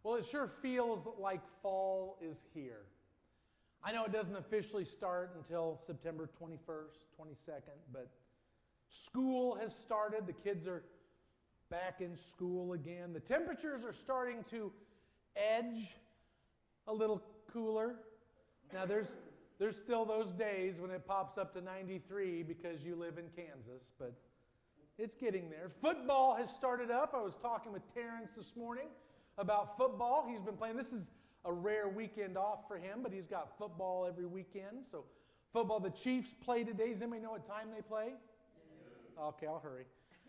Well, it sure feels like fall is here. I know it doesn't officially start until September 21st, 22nd, but school has started. The kids are back in school again. The temperatures are starting to edge a little cooler. Now, there's still those days when it pops up to 93 because you live in Kansas, but it's getting there. Football has started up. I was talking with Terrence this morning about football. He's been playing. This is a rare weekend off for him, but he's got football every weekend. So football, the Chiefs play today. Does anybody know what time they play? Yeah. Okay, I'll hurry.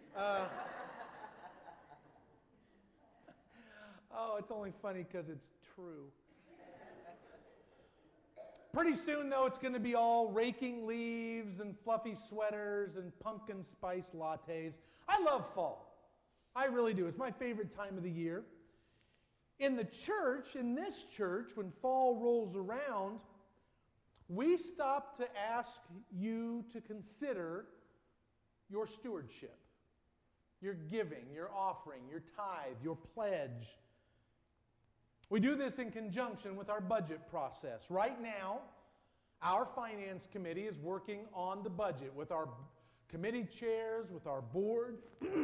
Oh, it's only funny because it's true. Pretty soon, though, it's going to be all raking leaves and fluffy sweaters and pumpkin spice lattes. I love fall. I really do. It's my favorite time of the year. In the church, in this church, when fall rolls around, we stop to ask you to consider your stewardship, your giving, your offering, your tithe, your pledge. We do this in conjunction with our budget process. Right now, our finance committee is working on the budget with our committee chairs, with our board,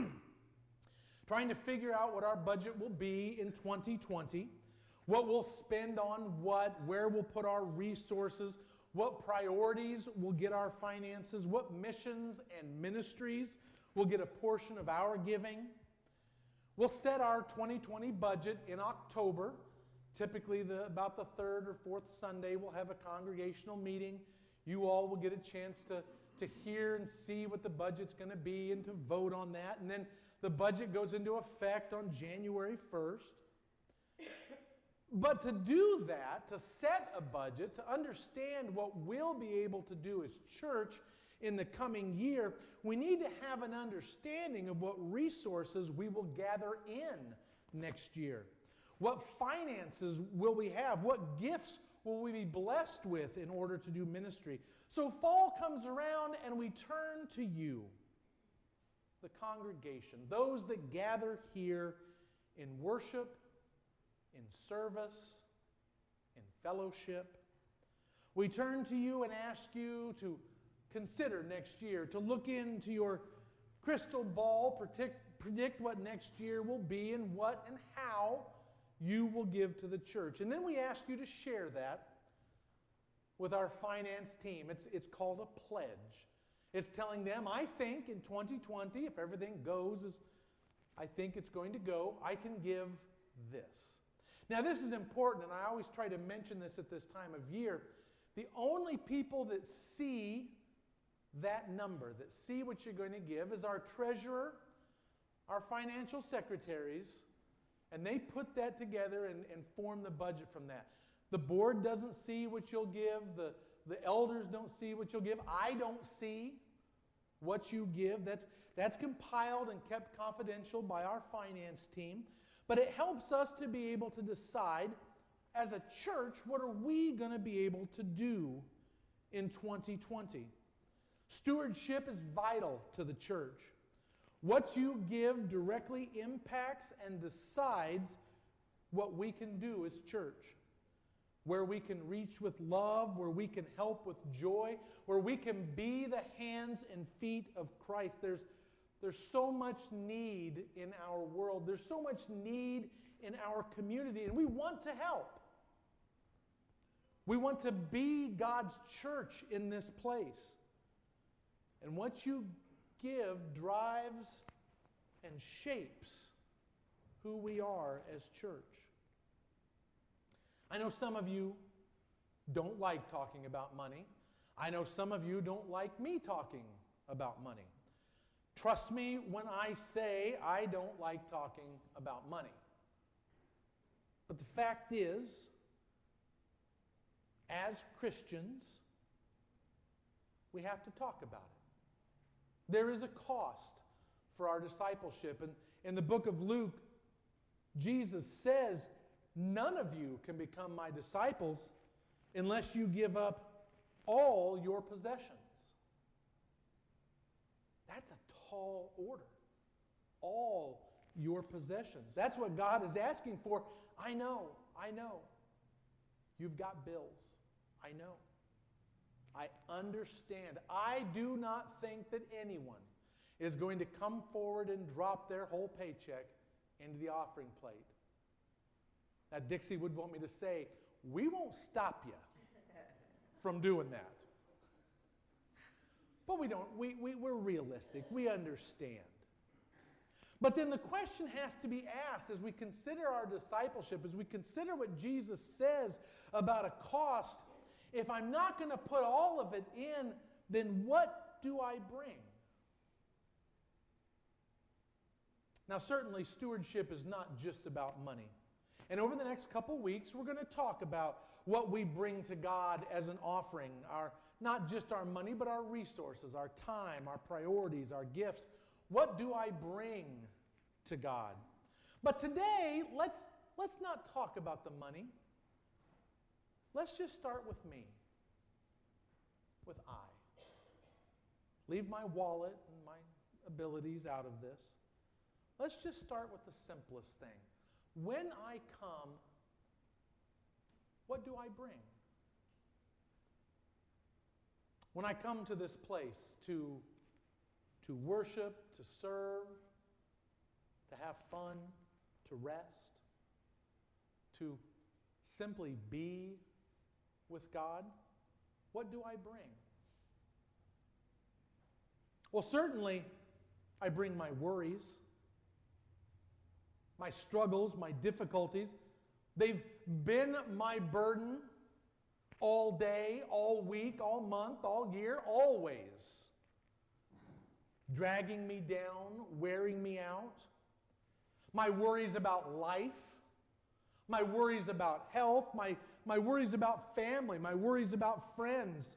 trying to figure out what our budget will be in 2020, what we'll spend on what, where we'll put our resources, what priorities will get our finances, what missions and ministries will get a portion of our giving. We'll set our 2020 budget in October. Typically, about the third or fourth Sunday, we'll have a congregational meeting. You all will get a chance to hear and see what the budget's going to be and to vote on that. And then the budget goes into effect on January 1st. But to do that, to set a budget, to understand what we'll be able to do as church in the coming year, we need to have an understanding of what resources we will gather in next year. What finances will we have? What gifts will we be blessed with in order to do ministry? So fall comes around and we turn to you, the congregation, those that gather here in worship, in service, in fellowship. We turn to you and ask you to consider next year, to look into your crystal ball, predict what next year will be and what and how you will give to the church. And then we ask you to share that with our finance team. It's called a pledge. It's telling them, I think in 2020, if everything goes as I think it's going to go, I can give this. Now this is important, and I always try to mention this at this time of year. The only people that see that number, that see what you're going to give, is our treasurer, our financial secretaries, and they put that together and form the budget from that. The board doesn't see what you'll give. The elders don't see what you'll give. I don't see what you give. That's compiled and kept confidential by our finance team. But it helps us to be able to decide, as a church, what are we going to be able to do in 2020? Stewardship is vital to the church. What you give directly impacts and decides what we can do as church. Where we can reach with love, where we can help with joy, where we can be the hands and feet of Christ. There's so much need in our world. There's so much need in our community, and we want to help. We want to be God's church in this place. And what you give drives and shapes who we are as church. I know some of you don't like talking about money. I know some of you don't like me talking about money. Trust me when I say I don't like talking about money. But the fact is, as Christians, we have to talk about it. There is a cost for our discipleship. And in the book of Luke, Jesus says, none of you can become my disciples unless you give up all your possessions. That's a tall order. All your possessions. That's what God is asking for. I know. You've got bills. I know. I understand. I do not think that anyone is going to come forward and drop their whole paycheck into the offering plate. Now, Dixie would want me to say, we won't stop you from doing that. But we don't. We're realistic. We understand. But then the question has to be asked as we consider our discipleship, as we consider what Jesus says about a cost. If I'm not going to put all of it in, then what do I bring? Now, certainly, stewardship is not just about money. And over the next couple weeks, we're going to talk about what we bring to God as an offering. Not just our money, but our resources, our time, our priorities, our gifts. What do I bring to God? But today, let's not talk about the money. Let's just start with me, with I. Leave my wallet and my abilities out of this. Let's just start with the simplest thing. When I come, what do I bring? When I come to this place to worship, to serve, to have fun, to rest, to simply be with God, what do I bring? Well, certainly, I bring my worries, my struggles, my difficulties. They've been my burden all day, all week, all month, all year, always. Dragging me down, wearing me out. My worries about life, my worries about health, my worries about family, my worries about friends,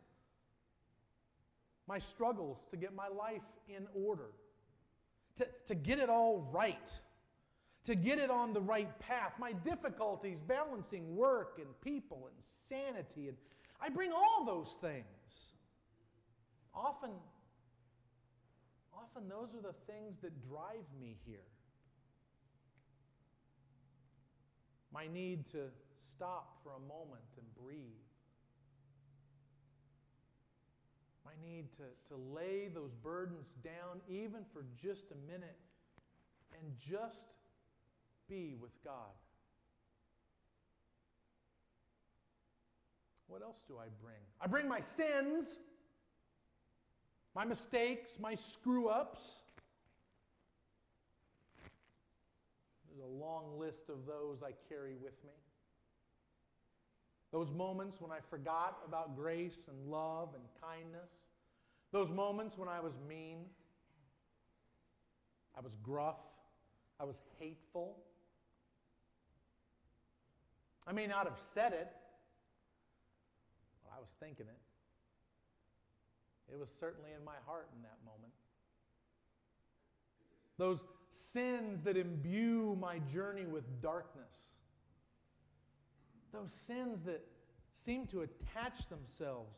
my struggles to get my life in order, to get it all right, to get it on the right path, my difficulties balancing work and people and sanity. And I bring all those things. Often those are the things that drive me here. My need to stop for a moment and breathe. My need to lay those burdens down even for just a minute and just be with God. What else do I bring? I bring my sins, my mistakes, my screw-ups. There's a long list of those I carry with me. Those moments when I forgot about grace and love and kindness. Those moments when I was mean, I was gruff, I was hateful. I may not have said it, but I was thinking it. It was certainly in my heart in that moment. Those sins that imbue my journey with darkness. Those sins that seem to attach themselves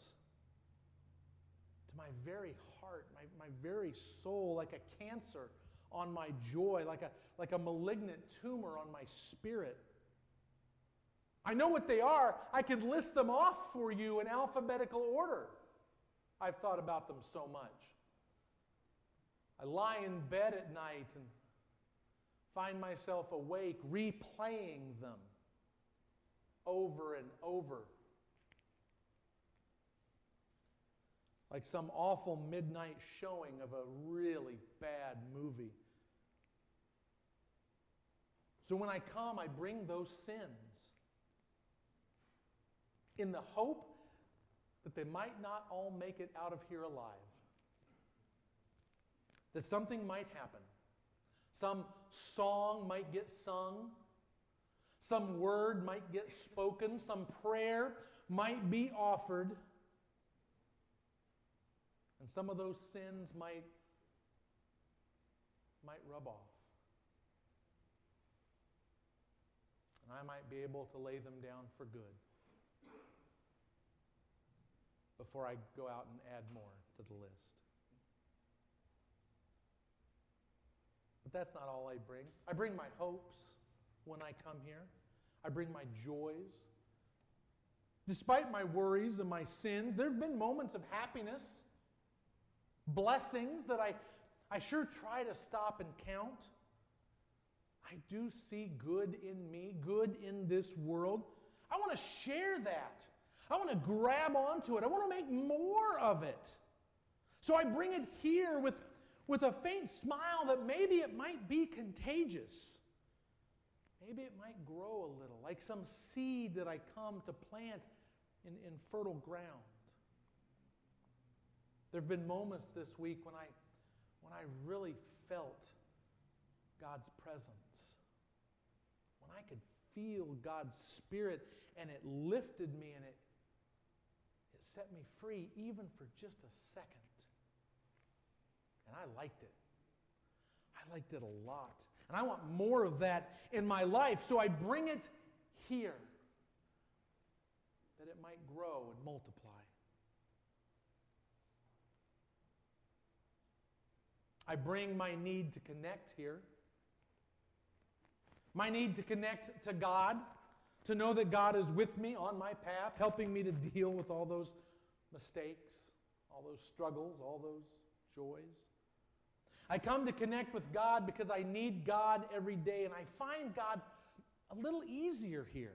to my very heart, my very soul, like a cancer on my joy, like a malignant tumor on my spirit. I know what they are. I can list them off for you in alphabetical order. I've thought about them so much. I lie in bed at night and find myself awake, replaying them over and over. Like some awful midnight showing of a really bad movie. So when I come, I bring those sins in the hope that they might not all make it out of here alive. That something might happen. Some song might get sung. Some word might get spoken. Some prayer might be offered. And some of those sins might rub off. And I might be able to lay them down for good before I go out and add more to the list. But that's not all I bring. I bring my hopes when I come here. I bring my joys. Despite my worries and my sins, there have been moments of happiness, blessings that I sure try to stop and count. I do see good in me, good in this world. I want to share that. I want to grab onto it. I want to make more of it. So I bring it here with a faint smile that maybe it might be contagious. Maybe it might grow a little, like some seed that I come to plant in fertile ground. There have been moments this week when I really felt God's presence. When I could feel God's Spirit and it lifted me and it set me free even for just a second. And I liked it. I liked it a lot. And I want more of that in my life, so I bring it here that it might grow and multiply. I bring my need to connect here. My need to connect to God, to know that God is with me on my path, helping me to deal with all those mistakes, all those struggles, all those joys. I come to connect with God because I need God every day, and I find God a little easier here.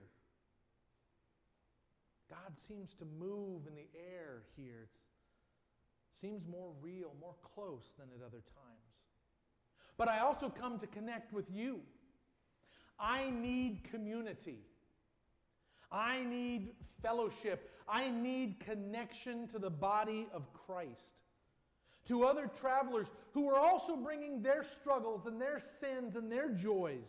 God seems to move in the air here. It seems more real, more close than at other times. But I also come to connect with you. I need community. I need fellowship. I need connection to the body of Christ. To other travelers who are also bringing their struggles and their sins and their joys.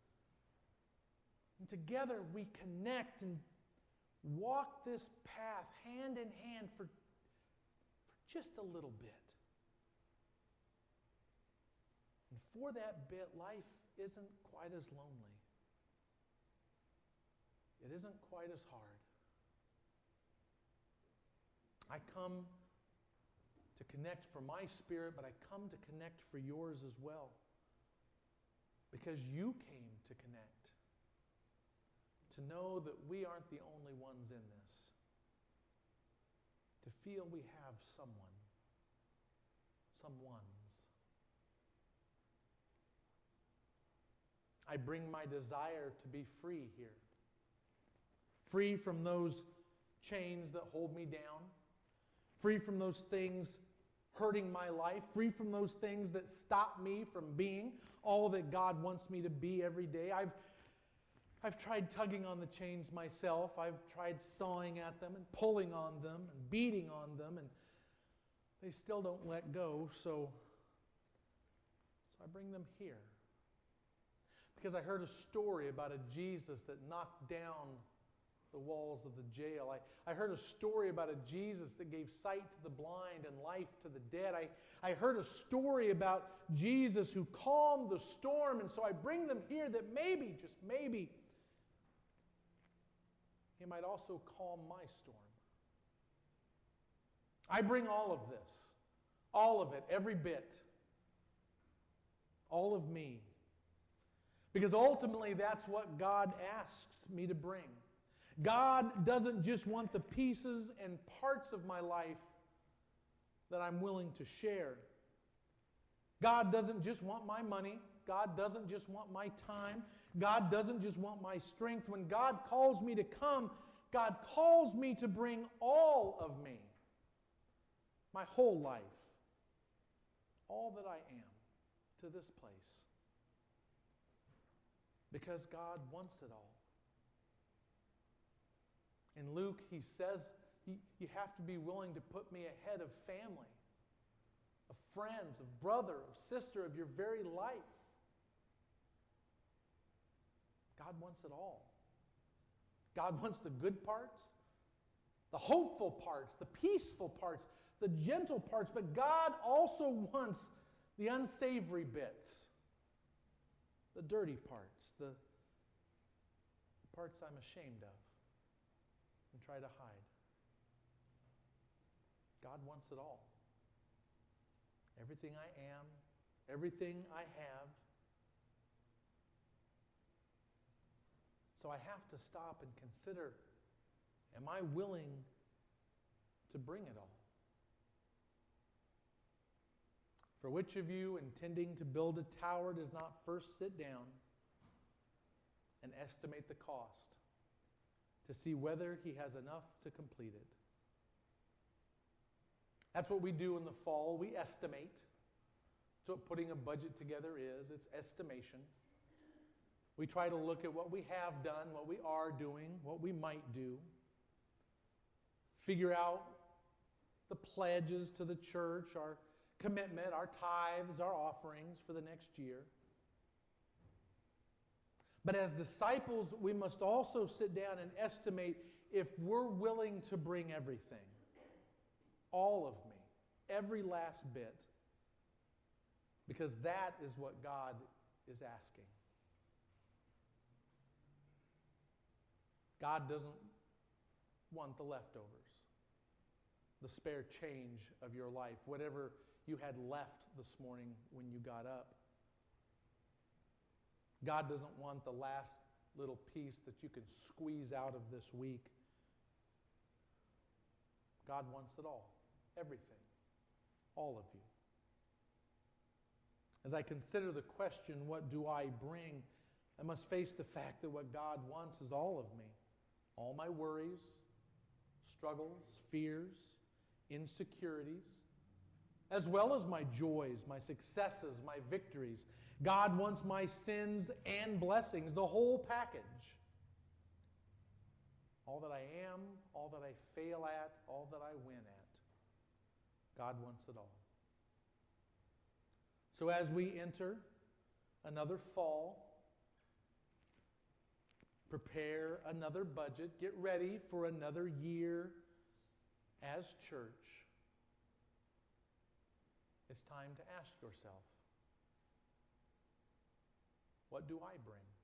And together we connect and walk this path hand in hand for just a little bit. And for that bit, life isn't quite as lonely. It isn't quite as hard. I come to connect for my spirit, but I come to connect for yours as well. Because you came to connect. To know that we aren't the only ones in this. To feel we have someone. Someones. I bring my desire to be free here. Free from those chains that hold me down. Free from those things hurting my life. Free from those things that stop me from being all that God wants me to be every day. I've tried tugging on the chains myself. I've tried sawing at them and pulling on them and beating on them, and they still don't let go. So I bring them here. Because I heard a story about a Jesus that knocked down the walls of the jail. I heard a story about a Jesus that gave sight to the blind and life to the dead. I heard a story about Jesus who calmed the storm, and so I bring them here that maybe, just maybe, He might also calm my storm. I bring all of this, all of it, every bit, all of me, because ultimately that's what God asks me to bring. God doesn't just want the pieces and parts of my life that I'm willing to share. God doesn't just want my money. God doesn't just want my time. God doesn't just want my strength. When God calls me to come, God calls me to bring all of me, my whole life, all that I am, to this place. Because God wants it all. In Luke, he says, you have to be willing to put me ahead of family, of friends, of brother, of sister, of your very life. God wants it all. God wants the good parts, the hopeful parts, the peaceful parts, the gentle parts, but God also wants the unsavory bits, the dirty parts, the parts I'm ashamed of and try to hide. God wants it all. Everything I am, everything I have, So I have to stop and consider, am I willing to bring it all? For which of you intending to build a tower does not first sit down and estimate the cost to see whether he has enough to complete it? That's what we do in the fall. We estimate. That's what putting a budget together is. It's estimation. We try to look at what we have done, what we are doing, what we might do. Figure out the pledges to the church, our commitment, our tithes, our offerings for the next year. But as disciples, we must also sit down and estimate if we're willing to bring everything. All of me. Every last bit. Because that is what God is asking. God doesn't want the leftovers, the spare change of your life, whatever you had left this morning when you got up. God doesn't want the last little piece that you can squeeze out of this week. God wants it all, everything, all of you. As I consider the question, what do I bring? I must face the fact that what God wants is all of me. All my worries, struggles, fears, insecurities, as well as my joys, my successes, my victories. God wants my sins and blessings, the whole package. All that I am, all that I fail at, all that I win at. God wants it all. So as we enter another fall, prepare another budget, get ready for another year as church, it's time to ask yourself, what do I bring?